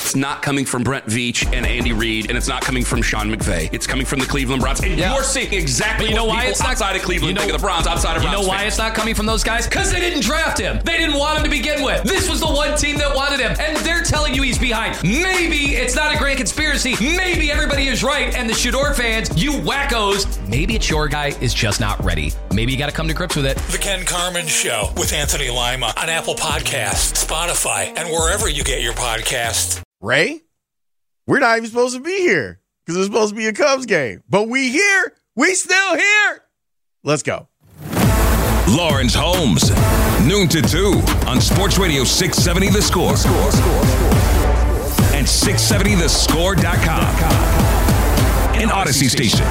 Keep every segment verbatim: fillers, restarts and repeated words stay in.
it's not coming from Brent Veach and Andy Reid, and it's not coming from Sean McVay. It's coming from the Cleveland Browns. And yeah. you're seeing exactly but you know what why people it's not, outside of Cleveland you know, think of the Browns, outside of Browns You know why fans. it's not coming from those guys? Because they didn't draft him. They didn't want him to begin with. This was the one team that wanted him, and they're telling you he's behind. Maybe it's not a great conspiracy. Maybe everybody is right, and the Shador fans, you wackos, maybe it's your guy is just not ready. Maybe you got to come to grips with it. The Ken Carman Show with Anthony Lima on Apple Podcasts, Spotify, and wherever you get your podcasts. Ray, we're not even supposed to be here because it's supposed to be a Cubs game. But we here. We still here. Let's go. Lawrence Holmes, noon to two on Sports Radio six seventy The Score. Score, score, score. And six seventy the score dot com. An Odyssey station.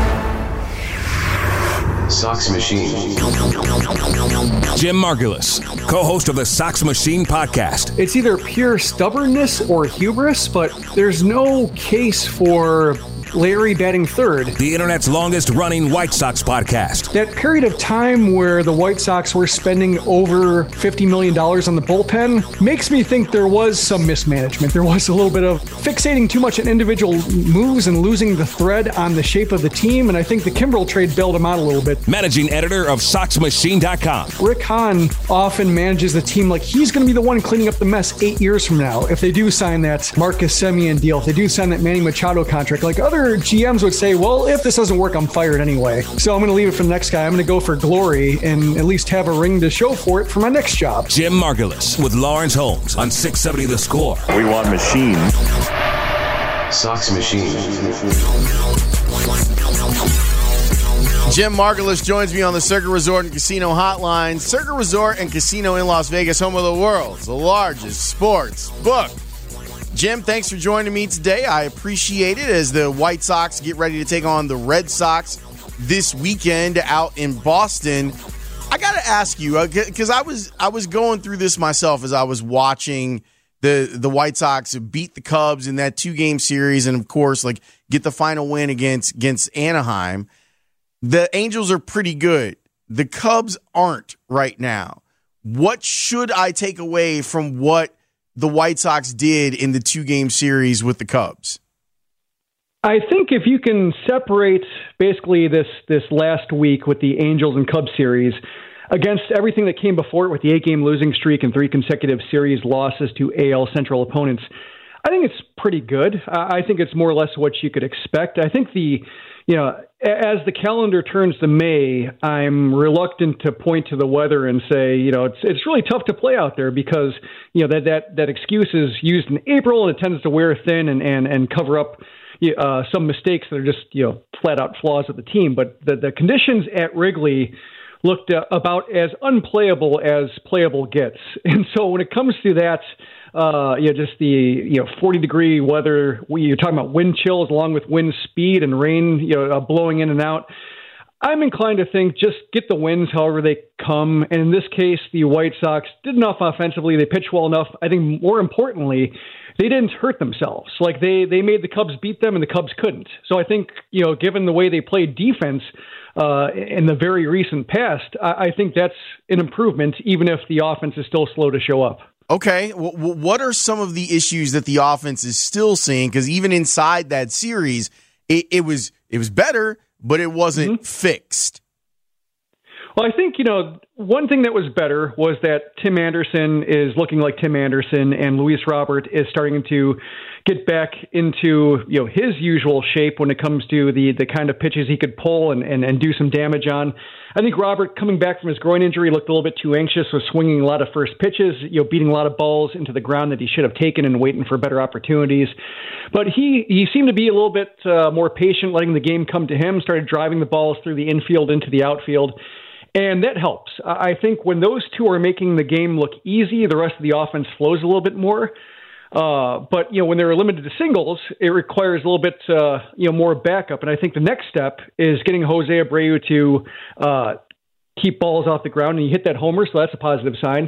Sox Machine. Jim Margulis, co-host of the Sox Machine podcast. It's either pure stubbornness or hubris, but there's no case for Larry batting third. The internet's longest running White Sox podcast. That period of time where the White Sox were spending over fifty million dollars on the bullpen makes me think there was some mismanagement. There was a little bit of fixating too much on individual moves and losing the thread on the shape of the team, and I think the Kimbrel trade bailed him out a little bit. Managing editor of Sox Machine dot com. Rick Hahn often manages the team like he's going to be the one cleaning up the mess eight years from now. If they do sign that Marcus Semien deal, if they do sign that Manny Machado contract, like other G Ms would say, well, if this doesn't work, I'm fired anyway. So I'm going to leave it for the next guy. I'm going to go for glory and at least have a ring to show for it for my next job. Jim Margulis with Lawrence Holmes on six seventy The Score. We want machine. Sox Machine. Jim Margulis joins me on the Circa Resort and Casino hotline. Circa Resort and Casino in Las Vegas, home of the world's largest sports book. Jim, thanks for joining me today. I appreciate it as the White Sox get ready to take on the Red Sox this weekend out in Boston. I got to ask you, because I was I was going through this myself as I was watching the the White Sox beat the Cubs in that two-game series and, of course, like get the final win against against Anaheim. The Angels are pretty good. The Cubs aren't right now. What should I take away from what the White Sox did in the two-game series with the Cubs? I think if you can separate basically this this last week with the Angels and Cubs series against everything that came before it with the eight-game losing streak and three consecutive series losses to A L Central opponents, I think it's pretty good. I think it's more or less what you could expect. I think the, you know, as the calendar turns to May, I'm reluctant to point to the weather and say, you know, it's it's really tough to play out there because, you know, that that, that excuse is used in April and it tends to wear thin and, and, and cover up uh, some mistakes that are just, you know, flat out flaws of the team. But the, the conditions at Wrigley looked uh, about as unplayable as playable gets. And so when it comes to that, Uh, you know, just the, you know, forty degree weather, we, you're talking about wind chills along with wind speed and rain, you know, uh, blowing in and out. I'm inclined to think just get the wins however they come. And in this case, the White Sox did enough offensively. They pitched well enough. I think more importantly, they didn't hurt themselves. Like they, they made the Cubs beat them and the Cubs couldn't. So I think, you know, given the way they played defense uh, in the very recent past, I, I think that's an improvement, even if the offense is still slow to show up. Okay, w- what are some of the issues that the offense is still seeing? Because even inside that series, it, it was it was better, but it wasn't mm-hmm. fixed. Well, I think, you know, one thing that was better was that Tim Anderson is looking like Tim Anderson, and Luis Robert is starting to get back into, you know, his usual shape when it comes to the the kind of pitches he could pull and, and, and do some damage on. I think Robert, coming back from his groin injury, looked a little bit too anxious, was swinging a lot of first pitches, you know, beating a lot of balls into the ground that he should have taken and waiting for better opportunities. But he, he seemed to be a little bit uh, more patient, letting the game come to him, started driving the balls through the infield into the outfield. And that helps. I think when those two are making the game look easy, the rest of the offense flows a little bit more. Uh, but, you know, when they're limited to singles, it requires a little bit, uh, you know, more backup. And I think the next step is getting Jose Abreu to uh, keep balls off the ground. And you hit that homer, so that's a positive sign.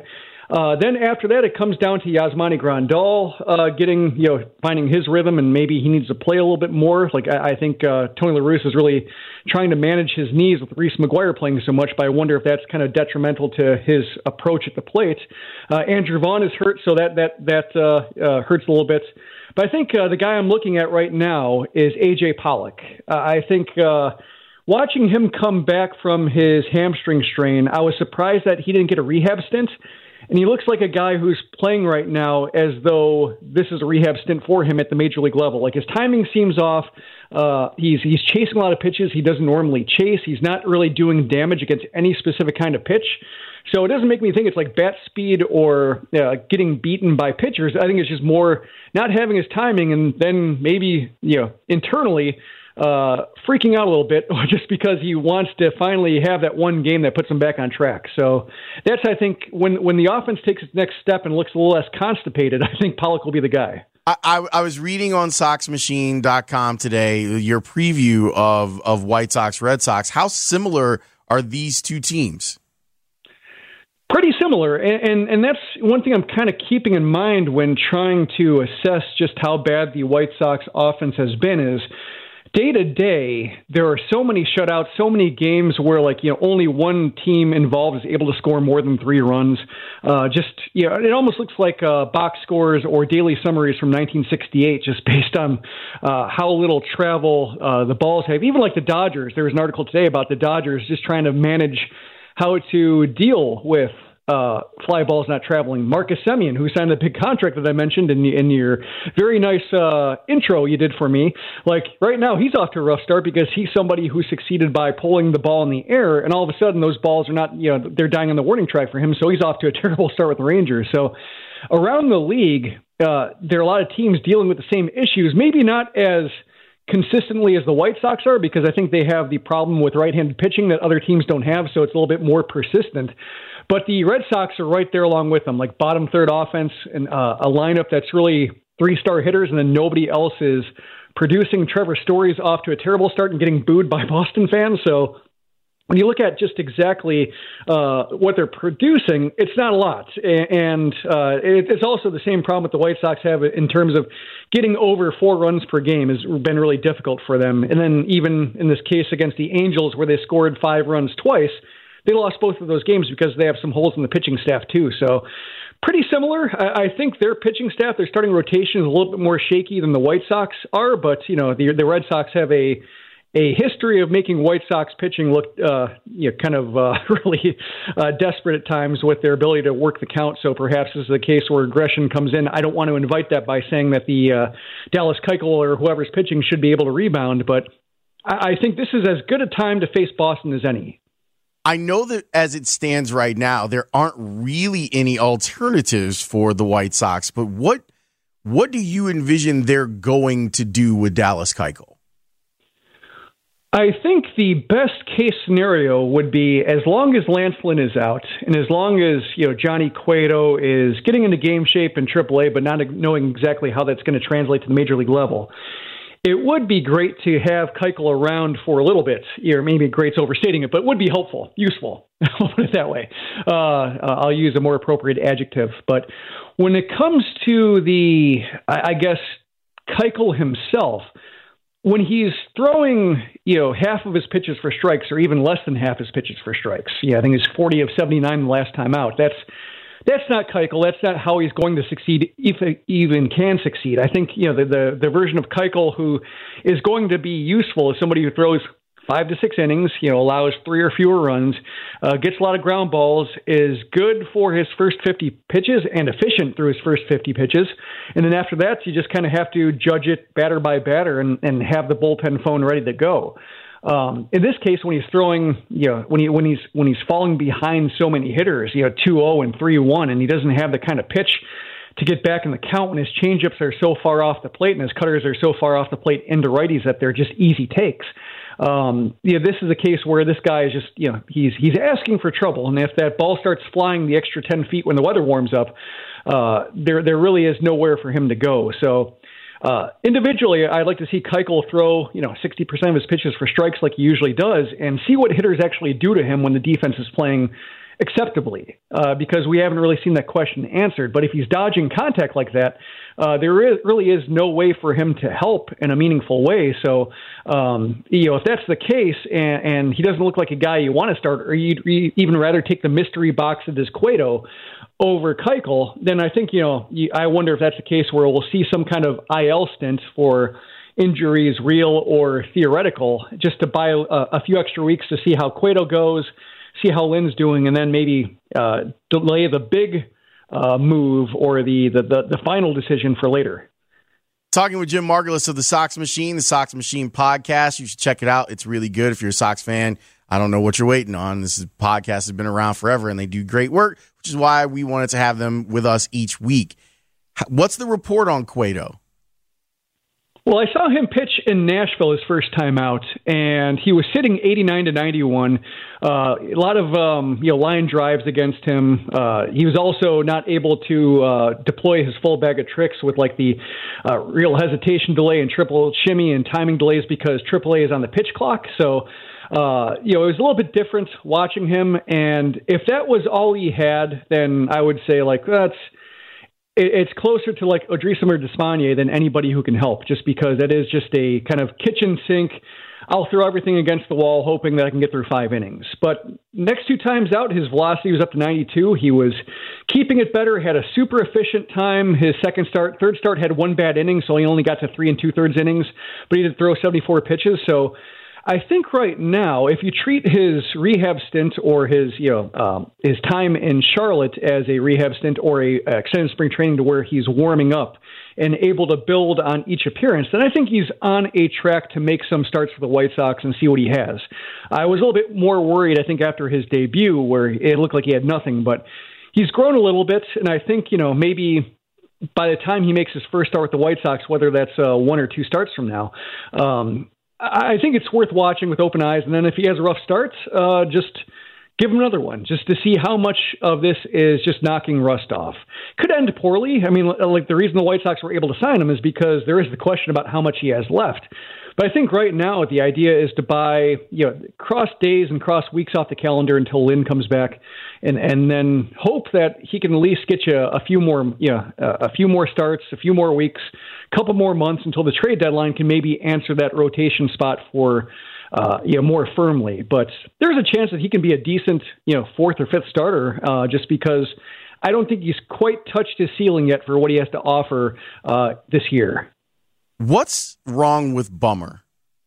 Uh, then after that, it comes down to Yasmani Grandal uh, getting, you know, finding his rhythm, and maybe he needs to play a little bit more. Like I, I think uh, Tony La Russa is really trying to manage his knees with Reese McGuire playing so much, but I wonder if that's kind of detrimental to his approach at the plate. Uh, Andrew Vaughn is hurt, so that that that uh, uh, hurts a little bit. But I think uh, the guy I'm looking at right now is A J Pollock. Uh, I think uh, watching him come back from his hamstring strain, I was surprised that he didn't get a rehab stint. And he looks like a guy who's playing right now as though this is a rehab stint for him at the major league level. Like his timing seems off. Uh, he's he's chasing a lot of pitches he doesn't normally chase. He's not really doing damage against any specific kind of pitch. So it doesn't make me think it's like bat speed or uh, getting beaten by pitchers. I think it's just more not having his timing, and then maybe, you know, internally uh, freaking out a little bit just because he wants to finally have that one game that puts him back on track. So that's, I think, when, when the offense takes its next step and looks a little less constipated, I think Pollock will be the guy. I, I, I was reading on Sox Machine dot com today your preview of, of White Sox, Red Sox. How similar are these two teams? Pretty similar, and, and and that's one thing I'm kind of keeping in mind when trying to assess just how bad the White Sox offense has been is day to day, there are so many shutouts, so many games where, like, you know, only one team involved is able to score more than three runs. Uh, just, you know, it almost looks like uh, box scores or daily summaries from nineteen sixty-eight, just based on uh, how little travel uh, the balls have. Even like the Dodgers, there was an article today about the Dodgers just trying to manage how to deal with uh, fly balls not traveling. Marcus Semien, who signed the big contract that I mentioned in, in your very nice uh, intro you did for me, like right now he's off to a rough start because he's somebody who succeeded by pulling the ball in the air, and all of a sudden those balls are not, you know, they're dying on the warning track for him, so he's off to a terrible start with the Rangers. So around the league, uh, there are a lot of teams dealing with the same issues, maybe not as consistently as the White Sox are, because I think they have the problem with right-handed pitching that other teams don't have, so it's a little bit more persistent. But the Red Sox are right there along with them, like bottom third offense and uh, a lineup that's really three-star hitters, and then nobody else is producing. Trevor Story's off to a terrible start and getting booed by Boston fans, so when you look at just exactly uh, what they're producing, it's not a lot. And uh, it's also the same problem that the White Sox have in terms of getting over four runs per game has been really difficult for them. And then even in this case against the Angels, where they scored five runs twice, they lost both of those games because they have some holes in the pitching staff too. So pretty similar. I, I think their pitching staff, their starting rotation is a little bit more shaky than the White Sox are, but you know the, the Red Sox have a a history of making White Sox pitching look uh, you know, kind of uh, really uh, desperate at times with their ability to work the count. So perhaps this is a case where aggression comes in. I don't want to invite that by saying that the uh, Dallas Keuchel or whoever's pitching should be able to rebound, but I, I think this is as good a time to face Boston as any. I know that as it stands right now, there aren't really any alternatives for the White Sox, but what what do you envision they're going to do with Dallas Keuchel? I think the best case scenario would be, as long as Lance Lynn is out, and as long as, you know, Johnny Cueto is getting into game shape in triple A, but not knowing exactly how that's going to translate to the major league level, it would be great to have Keuchel around for a little bit. You know, maybe great's overstating it, but it would be helpful, useful. I'll put it that way. Uh, I'll use a more appropriate adjective. But when it comes to the, I guess, Keuchel himself, when he's throwing, you know, half of his pitches for strikes, or even less than half his pitches for strikes, yeah, I think it's forty of seventy-nine the last time out. That's that's not Keuchel. That's not how he's going to succeed, if he even can succeed. I think, you know, the the, the version of Keuchel who is going to be useful is somebody who throws five to six innings, you know, allows three or fewer runs, uh, gets a lot of ground balls, is good for his first fifty pitches and efficient through his first fifty pitches. And then after that, you just kind of have to judge it batter by batter and, and have the bullpen phone ready to go. Um, in this case, when he's throwing, you know, when he when he's when he's falling behind so many hitters, you know, two oh and three one, and he doesn't have the kind of pitch to get back in the count when his changeups are so far off the plate and his cutters are so far off the plate into righties that they're just easy takes. Um, yeah, this is a case where this guy is just, you know, he's he's asking for trouble, and if that ball starts flying the extra ten feet when the weather warms up, uh, there there really is nowhere for him to go. So uh, individually, I'd like to see Keuchel throw, you know, sixty percent of his pitches for strikes like he usually does, and see what hitters actually do to him when the defense is playing acceptably, uh, because we haven't really seen that question answered. But if he's dodging contact like that, uh, there is, really is no way for him to help in a meaningful way. So, um, you know, if that's the case and, and he doesn't look like a guy you want to start, or you'd even rather take the mystery box of this Cueto over Keuchel, then I think, you know, I wonder if that's the case where we'll see some kind of I L stint for injuries, real or theoretical, just to buy a, a few extra weeks to see how Cueto goes, see how Lynn's doing, and then maybe uh, delay the big uh, move or the, the, the, the final decision for later. Talking with Jim Margalus of the Sox Machine, the Sox Machine podcast. You should check it out. It's really good if you're a Sox fan. I don't know what you're waiting on. This is, podcast has been around forever, and they do great work, which is why we wanted to have them with us each week. What's the report on Cueto? Well, I saw him pitch in Nashville his first time out, and he was sitting eighty-nine to ninety-one. Uh, a lot of um, you know line drives against him. Uh, he was also not able to uh, deploy his full bag of tricks with like the uh, real hesitation delay and triple shimmy and timing delays because triple A is on the pitch clock. So, uh, you know, it was a little bit different watching him. And if that was all he had, then I would say like that's. It's closer to like Odrisamer Despaigne than anybody who can help, just because that is just a kind of kitchen sink. I'll throw everything against the wall, hoping that I can get through five innings. But next two times out, his velocity was up to ninety-two. He was keeping it better, had a super efficient time. His second start, third start had one bad inning, so he only got to three and two thirds innings, but he did throw seventy-four pitches. So I think right now, if you treat his rehab stint or his, you know, um, his time in Charlotte as a rehab stint or a uh, extended spring training to where he's warming up and able to build on each appearance, then I think he's on a track to make some starts for the White Sox and see what he has. I was a little bit more worried, I think, after his debut where it looked like he had nothing, but he's grown a little bit, and I think, you know, maybe by the time he makes his first start with the White Sox, whether that's uh, one or two starts from now, um, I think it's worth watching with open eyes. And then if he has a rough start, uh, just give him another one just to see how much of this is just knocking rust off. Could end poorly. I mean, like the reason the White Sox were able to sign him is because there is the question about how much he has left. But I think right now the idea is to buy, you know, cross days and cross weeks off the calendar until Lynn comes back, and and then hope that he can at least get you a few more, you know, a few more starts, a few more weeks, a couple more months until the trade deadline can maybe answer that rotation spot for, uh, you know, more firmly. But there's a chance that he can be a decent, you know, fourth or fifth starter, uh, just because I don't think he's quite touched his ceiling yet for what he has to offer uh, this year. What's wrong with Bummer?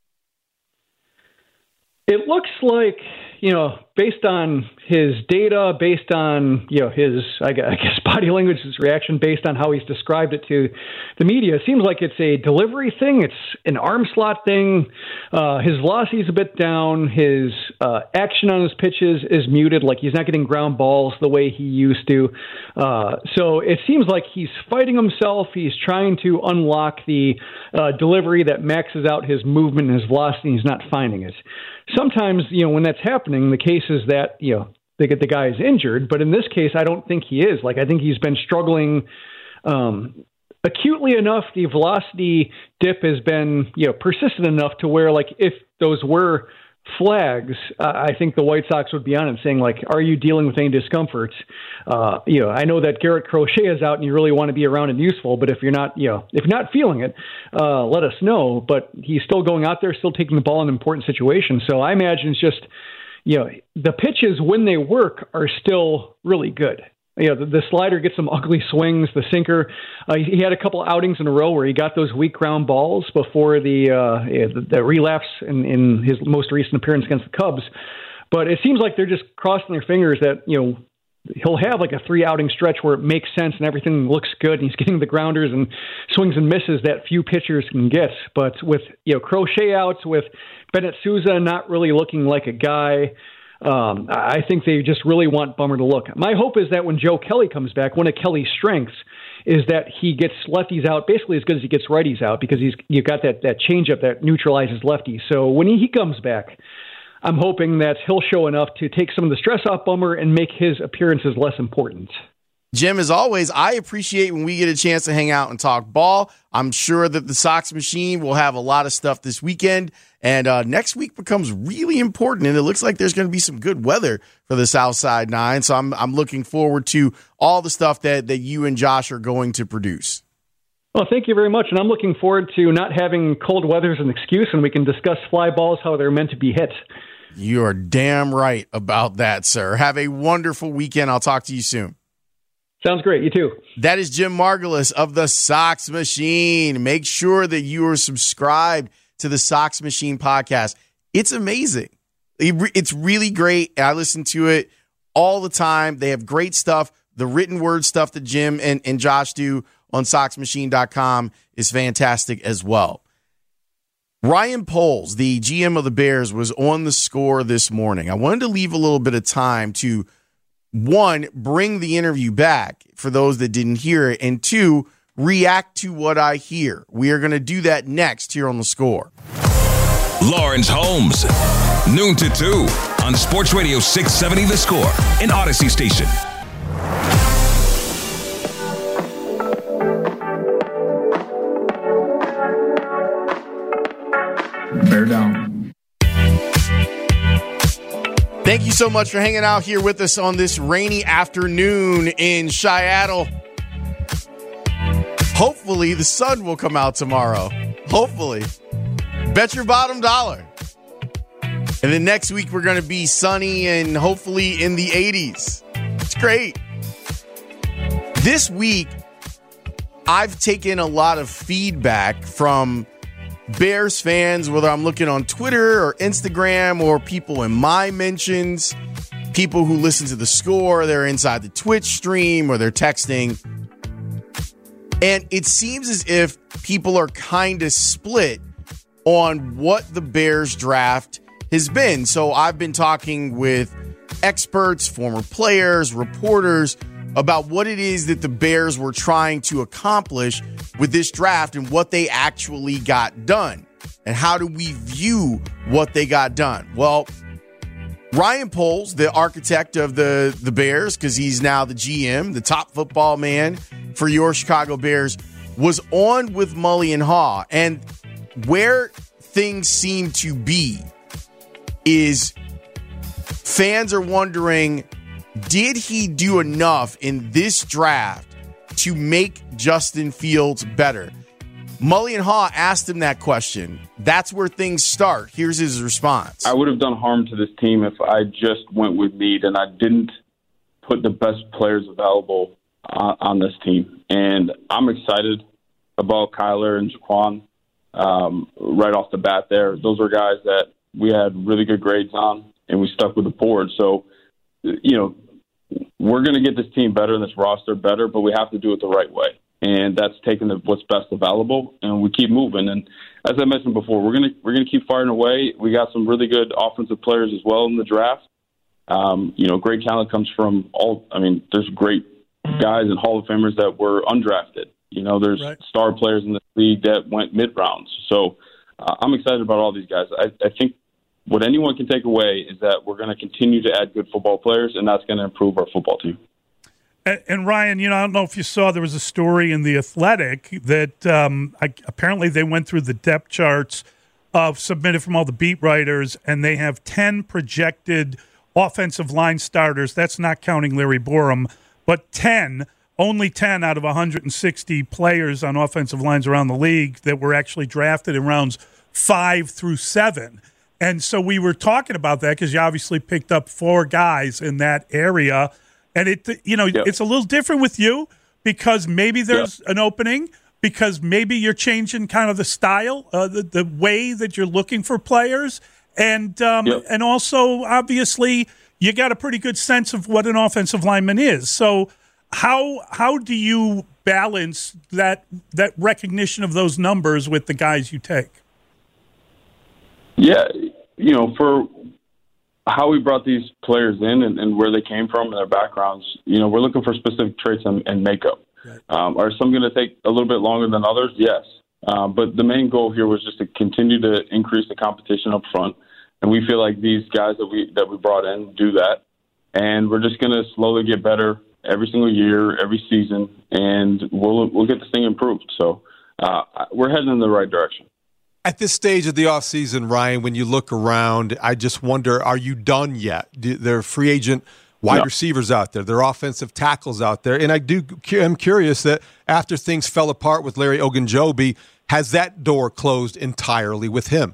It looks like, you know, based on his data, based on, you know, his, I guess, body language, his reaction, based on how he's described it to the media, it seems like it's a delivery thing. It's an arm slot thing. Uh, his velocity is a bit down. His uh, action on his pitches is muted. Like he's not getting ground balls the way he used to. Uh, so it seems like he's fighting himself. He's trying to unlock the uh, delivery that maxes out his movement and his velocity. He's not finding it. Sometimes, you know, when that's happening, the case is that, you know, they get the guy is injured. But in this case, I don't think he is. Like, I think he's been struggling um, acutely enough. The velocity dip has been, you know, persistent enough to where, like, if those were flags, uh, I think the White Sox would be on it saying, like, are you dealing with any discomfort? Uh, you know, I know that Garrett Crochet is out and you really want to be around and useful, but if you're not, you know, if you're not feeling it, uh, let us know. But he's still going out there, still taking the ball in important situations. So I imagine it's just, you know, the pitches when they work are still really good. You know, the, the slider gets some ugly swings. The sinker, uh, he, he had a couple outings in a row where he got those weak ground balls before the uh, the, the relapse in, in his most recent appearance against the Cubs. But it seems like they're just crossing their fingers that, you know, he'll have like a three outing stretch where it makes sense and everything looks good. And he's getting the grounders and swings and misses that few pitchers can get. But with, you know, Crochet outs, with Bennett Sousa not really looking like a guy, Um, I think they just really want Bummer to look. My hope is that when Joe Kelly comes back, one of Kelly's strengths is that he gets lefties out basically as good as he gets righties out, because he's you've got that, that changeup that neutralizes lefties. So when he, he comes back, I'm hoping that he'll show enough to take some of the stress off Bummer and make his appearances less important. Jim, as always, I appreciate when we get a chance to hang out and talk ball. I'm sure that the Sox machine will have a lot of stuff this weekend, and uh, next week becomes really important, and it looks like there's going to be some good weather for the Southside Nine, so I'm I'm looking forward to all the stuff that, that you and Josh are going to produce. Well, thank you very much, and I'm looking forward to not having cold weather as an excuse, and we can discuss fly balls, how they're meant to be hit. You are damn right about that, sir. Have a wonderful weekend. I'll talk to you soon. Sounds great. You too. That is Jim Margalus of the Sox Machine. Make sure that you are subscribed to the Sox Machine podcast. It's amazing. It's really great. I listen to it all the time. They have great stuff. The written word stuff that Jim and, and Josh do on sox machine dot com is fantastic as well. Ryan Poles, the G M of the Bears, was on the score this morning. I wanted to leave a little bit of time to, one, bring the interview back for those that didn't hear it, and two, react to what I hear. We are going to do that next here on The Score. Lawrence Holmes, noon to two on Sports Radio six seventy The Score, an Odyssey station. Bear down. Thank you so much for hanging out here with us on this rainy afternoon in Seattle. Hopefully the sun will come out tomorrow. Hopefully. Bet your bottom dollar. And then next week we're going to be sunny and hopefully in the eighties. It's great. This week I've taken a lot of feedback from Bears fans, whether I'm looking on Twitter or Instagram or people in my mentions, people who listen to The Score, they're inside the Twitch stream or they're texting. And it seems as if people are kind of split on what the Bears draft has been. So I've been talking with experts, former players, reporters about what it is that the Bears were trying to accomplish with this draft and what they actually got done. And how do we view what they got done? Well, Ryan Poles, the architect of the, the Bears, because he's now the G M, the top football man for your Chicago Bears, was on with Mully and Haugh. And where things seem to be is fans are wondering, did he do enough in this draft to make Justin Fields better? Mully and Haugh asked him that question. That's where things start. Here's his response. I would have done harm to this team if I just went with need and I didn't put the best players available uh, on this team. And I'm excited about Kyler and Jaquan um, right off the bat there. Those were guys that we had really good grades on, and we stuck with the board. So, you know, we're going to get this team better and this roster better, but we have to do it the right way. And that's taking the, what's best available, and we keep moving. And as I mentioned before, we're going to we're going to keep firing away. We got some really good offensive players as well in the draft. Um, you know, great talent comes from all. I mean, there's great guys and Hall of Famers that were undrafted. You know, there's right. star players in the league that went mid rounds. So uh, I'm excited about all these guys. I, I think what anyone can take away is that we're going to continue to add good football players, and that's going to improve our football team. And, and Ryan, you know, I don't know if you saw, there was a story in The Athletic that um, I, apparently they went through the depth charts of submitted from all the beat writers, and they have ten projected offensive line starters. That's not counting Larry Borom, but ten, only ten out of one hundred sixty players on offensive lines around the league that were actually drafted in rounds five through seven. And so we were talking about that because you obviously picked up four guys in that area. And it, you know, yep. it's a little different with you because maybe there's yep. an opening, because maybe you're changing kind of the style, uh, the, the way that you're looking for players. And um, yep. and also, obviously, you got a pretty good sense of what an offensive lineman is. So how how do you balance that that recognition of those numbers with the guys you take? Yeah, you know, for how we brought these players in and, and where they came from and their backgrounds, you know, we're looking for specific traits and, and makeup. Right. Um, are some going to take a little bit longer than others? Yes. Um, but the main goal here was just to continue to increase the competition up front. And we feel like these guys that we that we brought in do that. And we're just going to slowly get better every single year, every season, and we'll we'll get this thing improved. So uh, we're heading in the right direction. At this stage of the offseason, Ryan, when you look around, I just wonder, are you done yet? Do, there are free agent wide no. receivers out there. There are offensive tackles out there. And I do, I'm curious that after things fell apart with Larry Ogunjobi, has that door closed entirely with him?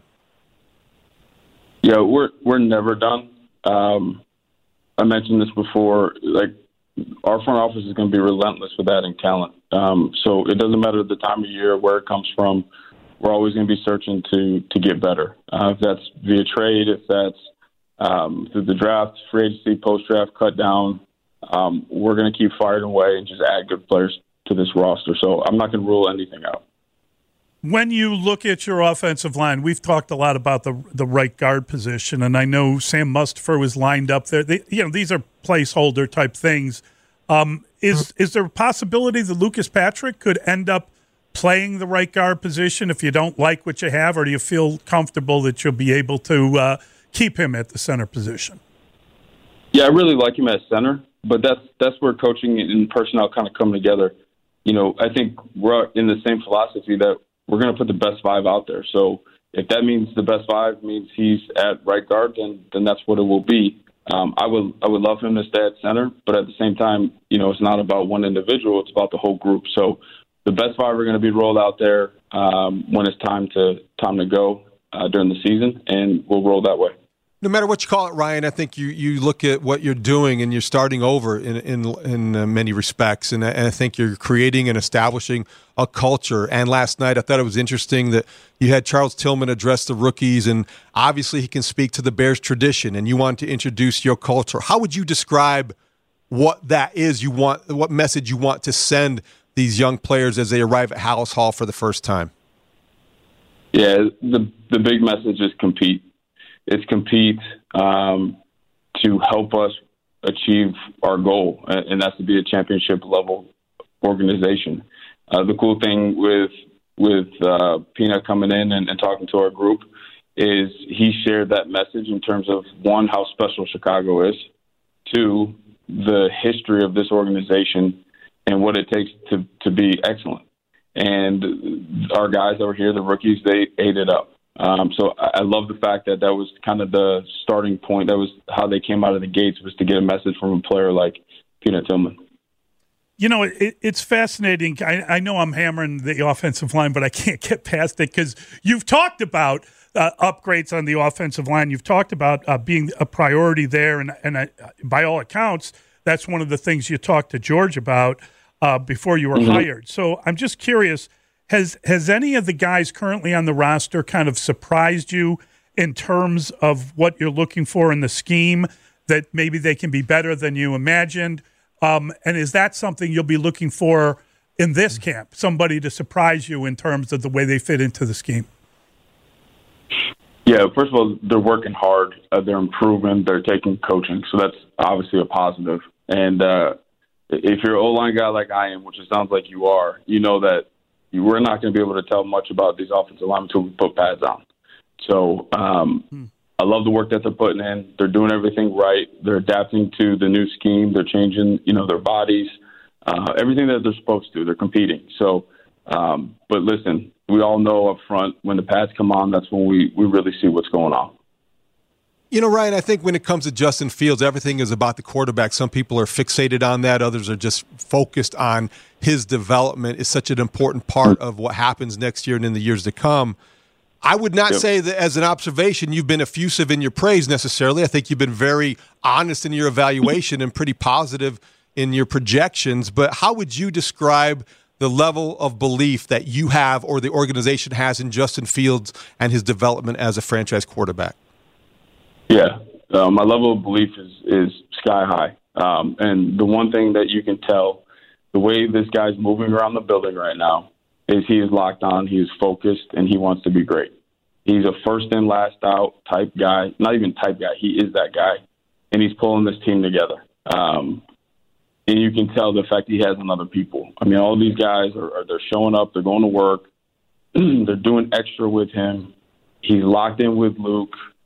Yeah, we're we're never done. Um, I mentioned this before. Like, our front office is going to be relentless with adding talent. Um, so it doesn't matter the time of year, where it comes from. We're always going to be searching to to get better. Uh, if that's via trade, if that's um, through the draft, free agency, post-draft, cut down, um, we're going to keep firing away and just add good players to this roster. So I'm not going to rule anything out. When you look at your offensive line, we've talked a lot about the the right guard position, and I know Sam Mustipher was lined up there. They, you know, these are placeholder type things. Um, is is there a possibility that Lucas Patrick could end up playing the right guard position if you don't like what you have, or do you feel comfortable that you'll be able to uh, keep him at the center position? Yeah, I really like him at center, but that's that's where coaching and personnel kind of come together. You know, I think we're in the same philosophy that we're going to put the best five out there. So if that means the best five means he's at right guard, then then that's what it will be. Um, I would I would love him to stay at center, but at the same time, you know, it's not about one individual; it's about the whole group. So the best five are going to be rolled out there um, when it's time to time to go uh, during the season, and we'll roll that way. No matter what you call it, Ryan, I think you, you look at what you're doing and you're starting over in in, in uh, many respects, and I, and I think you're creating and establishing a culture. And last night I thought it was interesting that you had Charles Tillman address the rookies, and obviously he can speak to the Bears tradition, and you want to introduce your culture. How would you describe what that is you want, what message you want to send these young players as they arrive at Halas Hall for the first time? Yeah, the the big message is compete. It's compete um, to help us achieve our goal, and that's to be a championship level organization. Uh, the cool thing with with uh, Peanut coming in and, and talking to our group is he shared that message in terms of, one, how special Chicago is, two, the history of this organization and what it takes to, to be excellent. And our guys over here, the rookies, they ate it up. Um, so I love the fact that that was kind of the starting point. That was how they came out of the gates, was to get a message from a player like Peanut Tillman. You know, it, it's fascinating. I, I know I'm hammering the offensive line, but I can't get past it because you've talked about uh, upgrades on the offensive line. You've talked about uh, being a priority there, and, and uh, by all accounts, that's one of the things you talked to George about uh, before you were mm-hmm. hired. So I'm just curious, Has has any of the guys currently on the roster kind of surprised you in terms of what you're looking for in the scheme, that maybe they can be better than you imagined? Um, and is that something you'll be looking for in this camp, somebody to surprise you in terms of the way they fit into the scheme? Yeah, first of all, they're working hard. Uh, they're improving. They're taking coaching. So that's obviously a positive. And uh, if you're an O-line guy like I am, which it sounds like you are, you know that we're not going to be able to tell much about these offensive linemen until we put pads on. So um, hmm. I love the work that they're putting in. They're doing everything right. They're adapting to the new scheme. They're changing, you know, their bodies, uh, everything that they're supposed to. They're competing. So, um, but listen, we all know up front when the pads come on, that's when we, we really see what's going on. You know, Ryan, I think when it comes to Justin Fields, everything is about the quarterback. Some people are fixated on that. Others are just focused on his development. Is such an important part of what happens next year and in the years to come. I would not yep. say that as an observation you've been effusive in your praise necessarily. I think you've been very honest in your evaluation and pretty positive in your projections. But how would you describe the level of belief that you have or the organization has in Justin Fields and his development as a franchise quarterback? Yeah, uh, my level of belief is, is sky high. Um, and the one thing that you can tell, the way this guy's moving around the building right now, is he is locked on, he is focused, and he wants to be great. He's a first in, last out type guy. Not even type guy, he is that guy. And he's pulling this team together. Um, and you can tell the fact he has in other people. I mean, all these guys, are, are they're showing up, they're going to work, they're doing extra with him. He's locked in with Luke.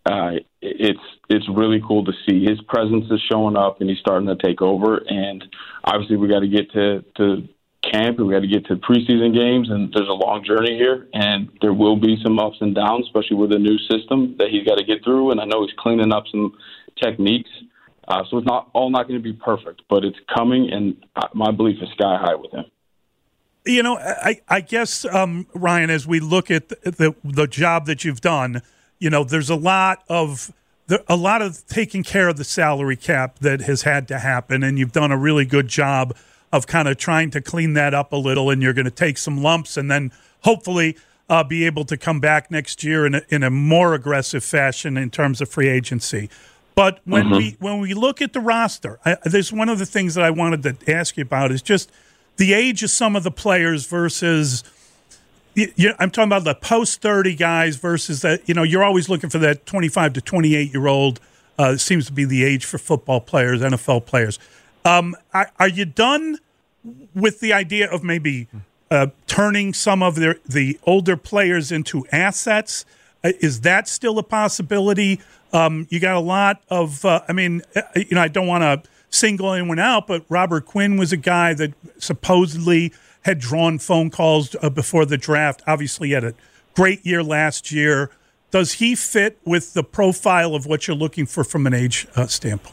uh, it's it's really cool to see. His presence is showing up, and he's starting to take over. And obviously, we got to get to to camp, and we got to get to preseason games, and there's a long journey here, and there will be some ups and downs, especially with a new system that he's got to get through. And I know he's cleaning up some techniques, uh, so it's not all not going to be perfect, but it's coming, and my belief is sky high with him. You know, I, I guess, um, Ryan, as we look at the, the the job that you've done, you know, there's a lot of a lot of taking care of the salary cap that has had to happen, and you've done a really good job of kind of trying to clean that up a little, and you're going to take some lumps and then hopefully uh, be able to come back next year in a, in a more aggressive fashion in terms of free agency. But when mm-hmm. we when we look at the roster, I, there's one of the things that I wanted to ask you about is just the age of some of the players versus you, you, I'm talking about the post thirty guys versus that. You know, you're always looking for that twenty-five to twenty-eight year old. Uh, seems to be the age for football players, N F L players. Um, are, are you done with the idea of maybe uh, turning some of the the older players into assets? Uh, is that still a possibility? Um, you got a lot of. Uh, I mean, you know, I don't want to single anyone out, but Robert Quinn was a guy that supposedly had drawn phone calls uh, before the draft. Obviously, he had a great year last year. Does he fit with the profile of what you're looking for from an age uh, standpoint?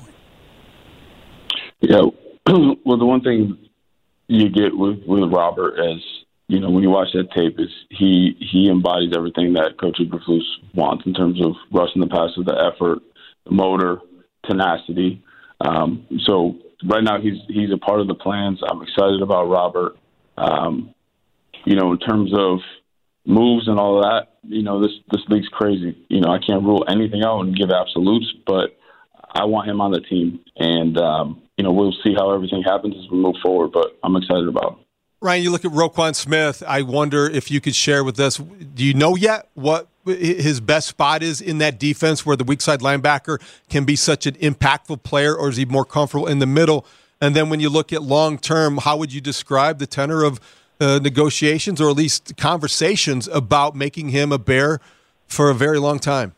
Yeah, well, the one thing you get with, with Robert is, you know, when you watch that tape, is he he embodies everything that Coach Eberflus wants in terms of rushing the passer, the effort, the motor, tenacity. Um, so right now he's he's a part of the plans. I'm excited about Robert. Um, you know, in terms of moves and all of that, you know, this this league's crazy. You know, I can't rule anything out and give absolutes, but I want him on the team, and um, you know, we'll see how everything happens as we move forward, but I'm excited about it. Ryan, you look at Roquan Smith. I wonder if you could share with us, do you know yet what his best spot is in that defense where the weak side linebacker can be such an impactful player, or is he more comfortable in the middle? And then when you look at long-term, how would you describe the tenor of uh, negotiations or at least conversations about making him a Bear for a very long time?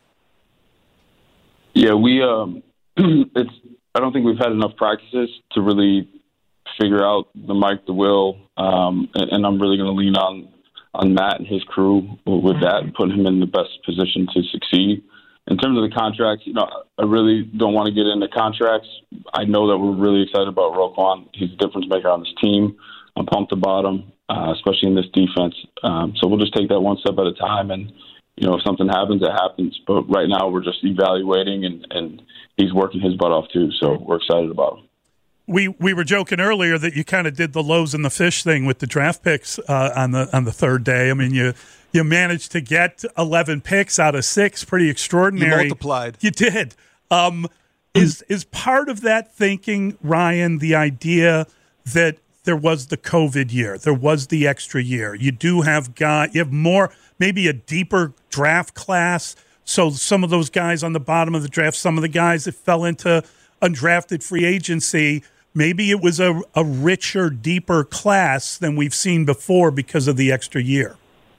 Yeah, we um, it's. I don't think we've had enough practices to really figure out the Mike, the Will, um, and, and I'm really going to lean on on Matt and his crew with that and put him in the best position to succeed. In terms of the contracts, you know, I really don't want to get into contracts. I know that we're really excited about Roquan. He's a difference maker on this team. I'm pumped about him, uh, especially in this defense. Um, so we'll just take that one step at a time, and you know, if something happens, it happens. But right now, we're just evaluating, and, and he's working his butt off too. So we're excited about him. We we were joking earlier that you kind of did the loaves and the fish thing with the draft picks uh, on the on the third day. I mean, you you managed to get eleven picks out of six, pretty extraordinary. You multiplied. You did. Um, is is part of that thinking, Ryan, the idea that there was the COVID year, there was the extra year. You do have guy, you have more, maybe a deeper draft class. So some of those guys on the bottom of the draft, some of the guys that fell into undrafted free agency, maybe it was a, a richer, deeper class than we've seen before because of the extra year.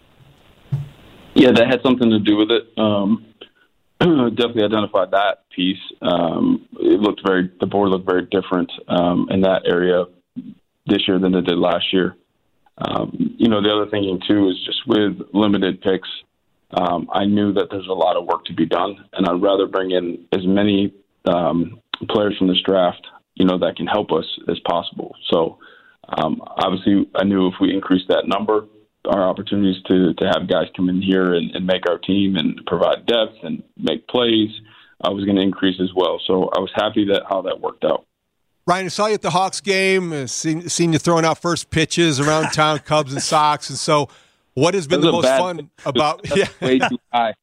Yeah, that had something to do with it. Um, definitely identified that piece. Um, it looked very, the board looked very different um, in that area this year than it did last year. Um, you know, the other thinking too is just with limited picks, um, I knew that there's a lot of work to be done, and I'd rather bring in as many um, players from this draft, you know, that can help us as possible. So um, obviously I knew if we increased that number, our opportunities to, to have guys come in here and, and make our team and provide depth and make plays uh, was going to increase as well. So I was happy that how that worked out. Ryan, I saw you at the Hawks game, uh, seen, seen you throwing out first pitches around town, Cubs and Sox. And so what has been the most fun pitch. about – yeah. Way too high.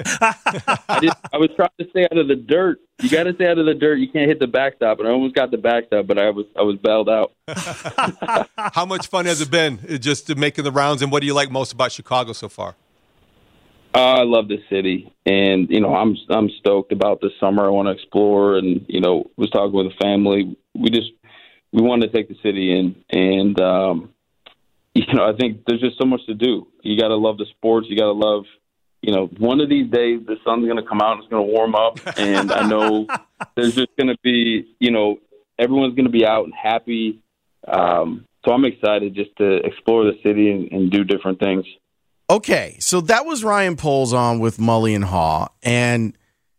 I, just, I was trying to stay out of the dirt. You got to stay out of the dirt. You can't hit the backstop. And I almost got the backstop, but I was I was bailed out. How much fun has it been just making the rounds, and what do you like most about Chicago so far? Uh, I love the city, and you know I'm I'm stoked about the summer. I want to explore, and you know was talking with the family. We just we wanted to take the city in, and um, you know I think there's just so much to do. You got to love the sports. You got to love you know, one of these days the sun's going to come out and it's going to warm up. And I know there's just going to be, you know, everyone's going to be out and happy. Um, so I'm excited just to explore the city and, and do different things. Okay, so that was Ryan Poles on with Mully and Haw. And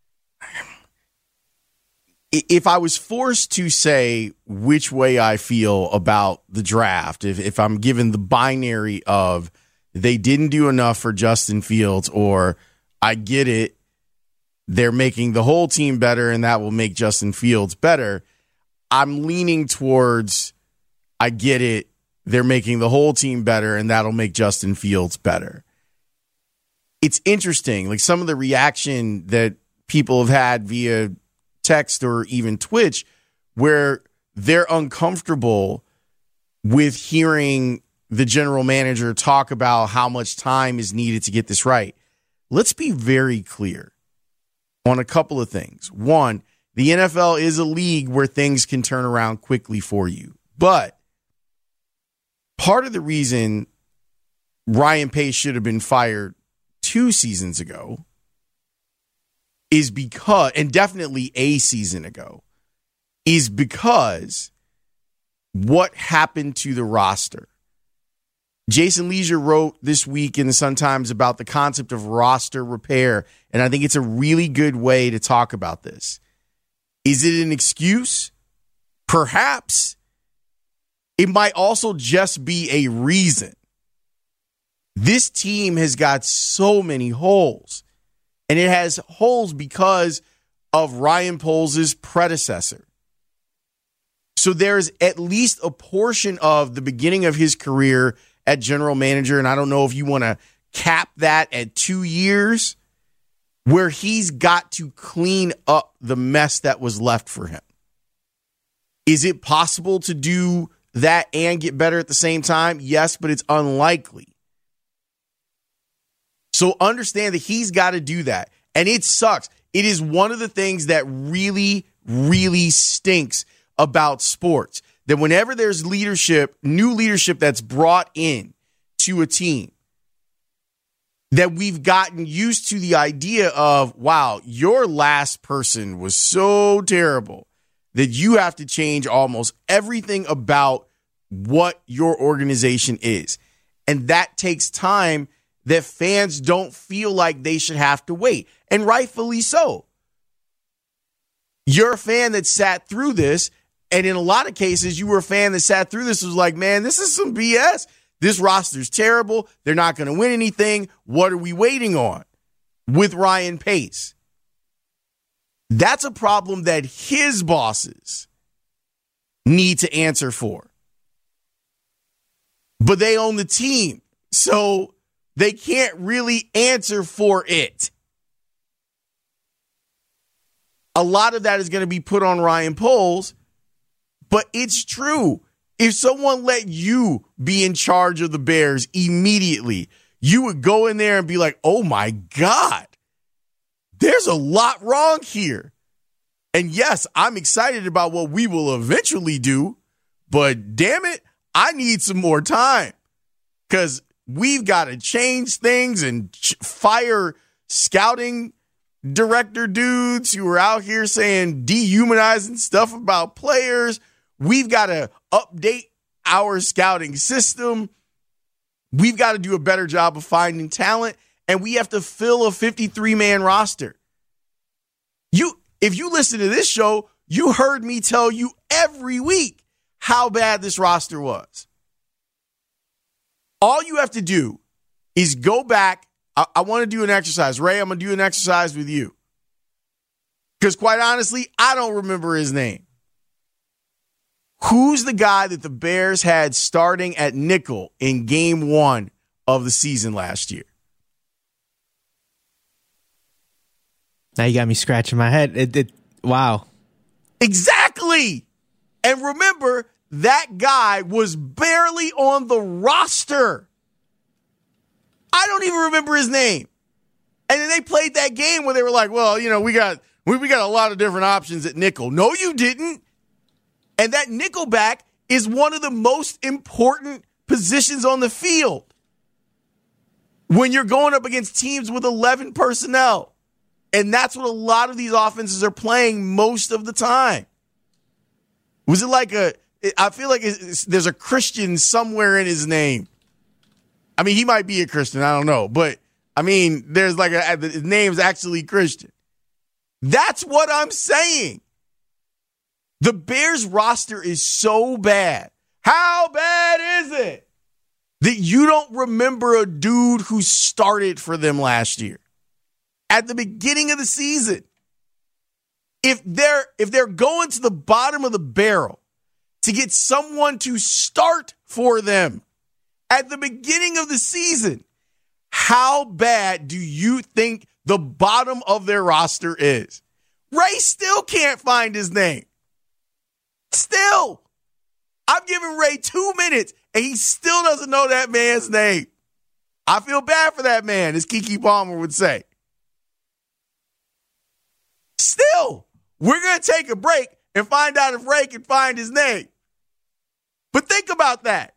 if I was forced to say which way I feel about the draft, if, if I'm given the binary of they didn't do enough for Justin Fields or I get it, they're making the whole team better and that will make Justin Fields better, I'm leaning towards I get it, they're making the whole team better and that'll make Justin Fields better. It's interesting, like some of the reaction that people have had via text or even Twitch where they're uncomfortable with hearing the general manager talk about how much time is needed to get this right. Let's be very clear on a couple of things. One, the N F L is a league where things can turn around quickly for you. But part of the reason Ryan Pace should have been fired two seasons ago is because, and definitely a season ago, is because what happened to the roster. Jason Leisure wrote this week in the Sun-Times about the concept of roster repair, and I think it's a really good way to talk about this. Is it an excuse? Perhaps. It might also just be a reason. This team has got so many holes, and it has holes because of Ryan Poles' predecessor. So there's at least a portion of the beginning of his career at general manager, and I don't know if you want to cap that at two years, where he's got to clean up the mess that was left for him. Is it possible to do that and get better at the same time? Yes, but it's unlikely. So understand that he's got to do that, and it sucks. It is one of the things that really, really stinks about sports, that whenever there's leadership, new leadership that's brought in to a team, that we've gotten used to the idea of, wow, your last person was so terrible that you have to change almost everything about what your organization is. And that takes time that fans don't feel like they should have to wait. And rightfully so. You're a fan that sat through this. And in a lot of cases, you were a fan that sat through this, was like, man, this is some B S. This roster's terrible. They're not going to win anything. What are we waiting on with Ryan Pace? That's a problem that his bosses need to answer for. But they own the team, so they can't really answer for it. A lot of that is going to be put on Ryan Poles. But it's true. If someone let you be in charge of the Bears immediately, you would go in there and be like, oh my God, there's a lot wrong here. And yes, I'm excited about what we will eventually do, but damn it, I need some more time because we've got to change things and ch- fire scouting director dudes who are out here saying dehumanizing stuff about players. We've got to update our scouting system. We've got to do a better job of finding talent, and we have to fill a fifty-three man roster. You, if you listen to this show, you heard me tell you every week how bad this roster was. All you have to do is go back. I, I want to do an exercise. Ray, I'm going to do an exercise with you. Because quite honestly, I don't remember his name. Who's the guy that the Bears had starting at nickel in game one of the season last year? Now you got me scratching my head. It, it, wow. Exactly. And remember, that guy was barely on the roster. I don't even remember his name. And then they played that game where they were like, well, you know, we got we, we got a lot of different options at nickel. No, you didn't. And that nickelback is one of the most important positions on the field. when you're going up against teams with eleven personnel. And that's what a lot of these offenses are playing most of the time. Was it like a, I feel like it's, there's a Christian somewhere in his name. I mean, he might be a Christian, I don't know. But, I mean, there's like a, his name's actually Christian. That's what I'm saying. The Bears roster is so bad. How bad is it that you don't remember a dude who started for them last year at the beginning of the season? If they're if they're going to the bottom of the barrel to get someone to start for them at the beginning of the season, how bad do you think the bottom of their roster is? Ray still can't find his name. Still. I've given Ray two minutes, and he still doesn't know that man's name. I feel bad for that man, as Keke Palmer would say. Still, we're going to take a break and find out if Ray can find his name. But think about that.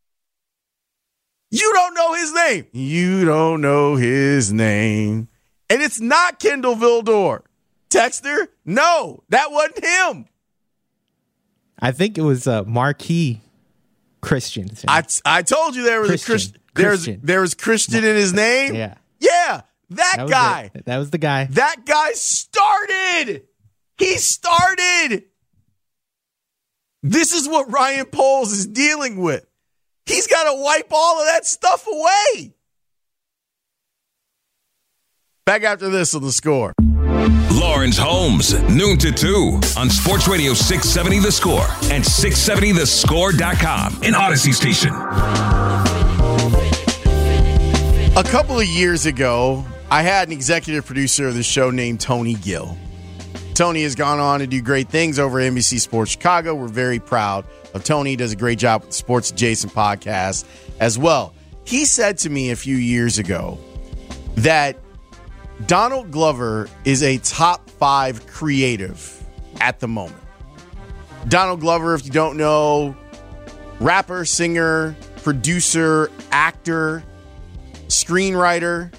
You don't know his name. You don't know his name. And it's not Kendall Vildor. Texter, no, that wasn't him. I think it was uh, Marquis Christian. I, I told you there was Christian. a Christian. There's Christian. there was Christian in his name. Yeah, yeah, that, that guy. It. That was the guy. That guy started. He started. This is what Ryan Poles is dealing with. He's got to wipe all of that stuff away. Back after this on The Score. Lawrence Holmes, noon to two on Sports Radio six seventy The Score and six seventy the score dot com, an Odyssey station. A couple of years ago, I had an executive producer of the show named Tony Gill. Tony has gone on to do great things over at N B C Sports Chicago. We're very proud of Tony. He does a great job with the Sports Adjacent podcast as well. He said to me a few years ago that Donald Glover is a top five creative at the moment. Donald Glover, if you don't know, rapper, singer, producer, actor, screenwriter.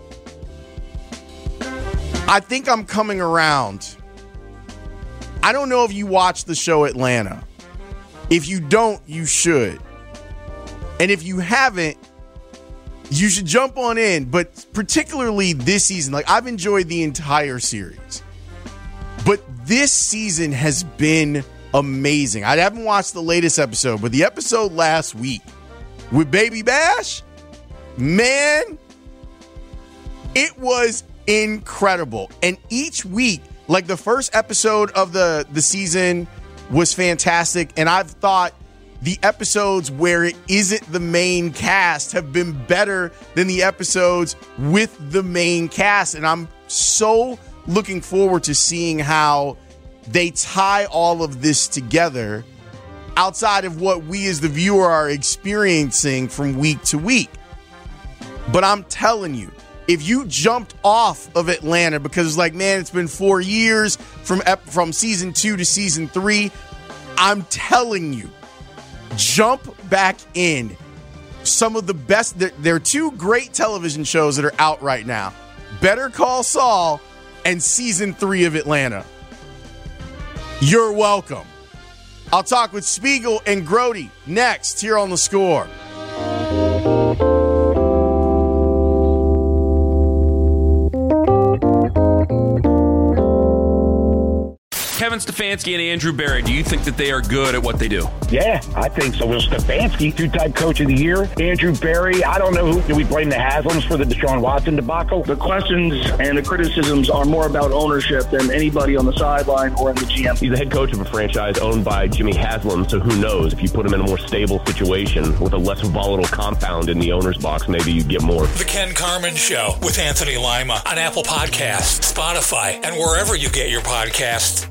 I think I'm coming around. I don't know if you watch the show Atlanta. If you don't, you should. And if you haven't, you should jump on in, but particularly this season. Like, I've enjoyed the entire series, but this season has been amazing. I haven't watched the latest episode, but the episode last week with Baby Bash, man, it was incredible. And each week, like the first episode of the, the season was fantastic, and I've thought the episodes where it isn't the main cast have been better than the episodes with the main cast. And I'm so looking forward to seeing how they tie all of this together outside of what we as the viewer are experiencing from week to week. But I'm telling you, if you jumped off of Atlanta because it's like, man, it's been four years from, from season two to season three, I'm telling you, jump back in. Some of the best, there, there are two great television shows that are out right now. Better Call Saul and season three of Atlanta. You're welcome. I'll talk with Spiegel and Grody next here on The Score. Kevin Stefanski and Andrew Berry, do you think that they are good at what they do? Yeah, I think so. Well, Stefanski, two-time coach of the year. Andrew Berry, I don't know who. Do we blame the Haslams for the Deshaun Watson debacle? The questions and the criticisms are more about ownership than anybody on the sideline or in the G M. He's the head coach of a franchise owned by Jimmy Haslam, so who knows? If you put him in a more stable situation with a less volatile compound in the owner's box, maybe you'd get more. The Ken Carman Show with Anthony Lima on Apple Podcasts, Spotify, and wherever you get your podcasts.